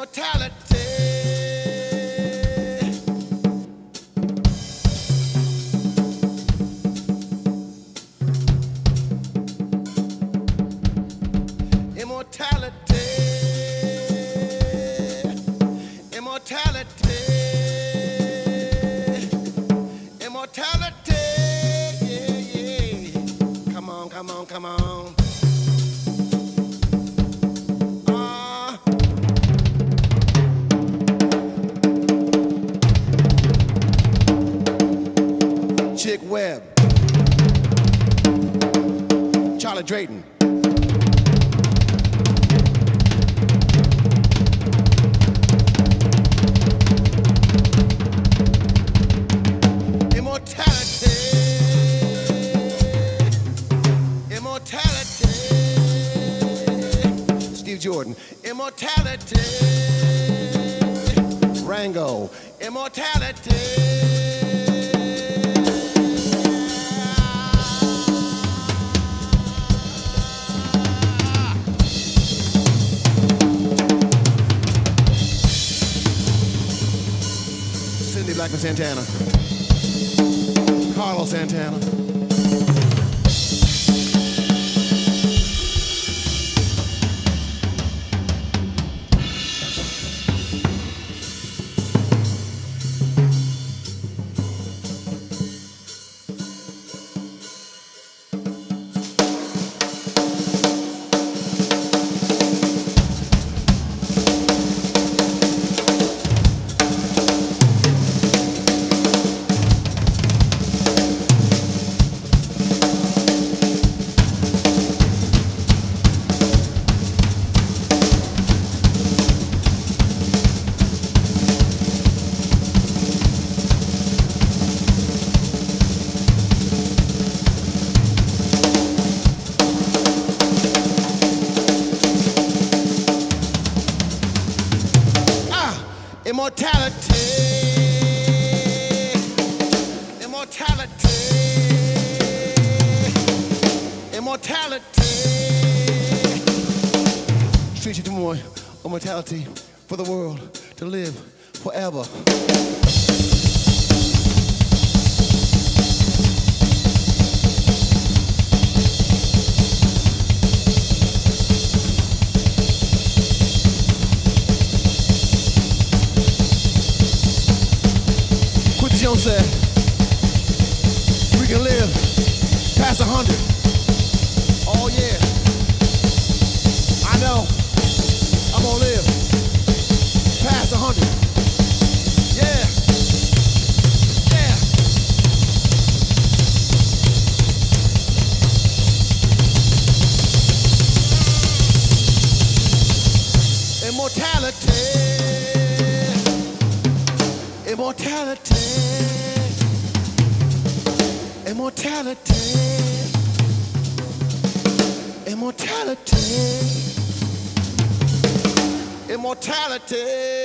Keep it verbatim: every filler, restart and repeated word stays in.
Immortality. Immortality. Immortality. Immortality. Yeah, yeah. Come on, come on, come on. Chick Webb, Charlie Drayton. Immortality, immortality. Steve Jordan. Immortality, Rango. Immortality. Blackman Santana, Carlos Santana. Immortality, immortality, immortality. Street you to more immortality for the world to live forever. Jones said, we can live past a hundred. Oh yeah, I know, I'm gonna live past a hundred. Yeah, yeah. Immortality, immortality. Immortality, immortality, immortality.